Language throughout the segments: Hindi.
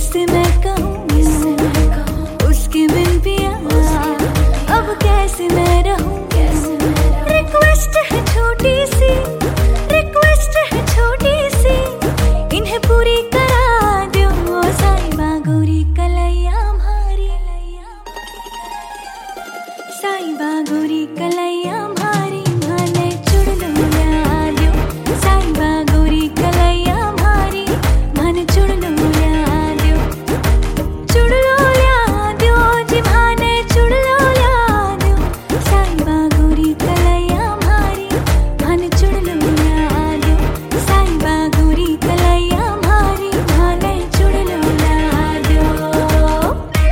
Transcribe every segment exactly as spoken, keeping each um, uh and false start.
किससे मैं कहूँ उसके बिन पिया, अब कैसे मैं रहूँ। रिक्वेस्ट है छोटी सी, रिक्वेस्ट है छोटी सी, इन्हें पूरी करा दो साईबा गोरी कलैया मारी। साईबा गोरी कलैया मारी माने चुड़लो ल्या दो। साईबा गोरी कलैया मारी माने चुड़लो ल्या दो। चुड़लो ल्या दो जी माने चुड़लो ल्या दो। साईबा गोरी कलैया मारी माने चुड़लो ल्या दो। साईबा गोरी कलैया मारी माने चुड़लो ल्या दो।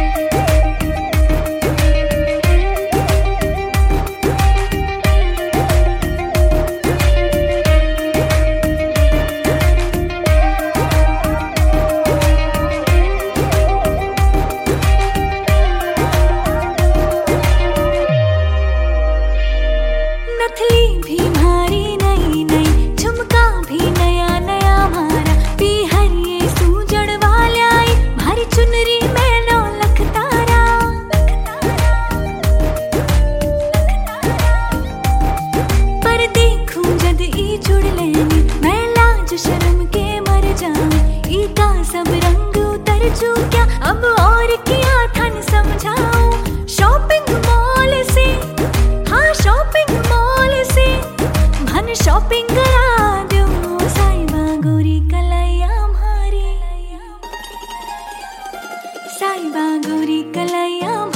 नथली भी भारी नई नई, झुमका भी नया नया मारा, पीहर ये सूजड़ वाल्याई, भारी चुनरी में नौ लख तारा। पर देखूं जद ई जुड़ लेनी, मैं लाज शर्म के मर जाऊं। ई का सब रंग उतर चुक्या, अब और किया थन समझाऊं। शॉपिंग मॉल से, हाँ शॉपिंग मॉल से, मन शॉपिंग करा दो साईबा गोरी कलैया मारी। साईबा गोरी कलैया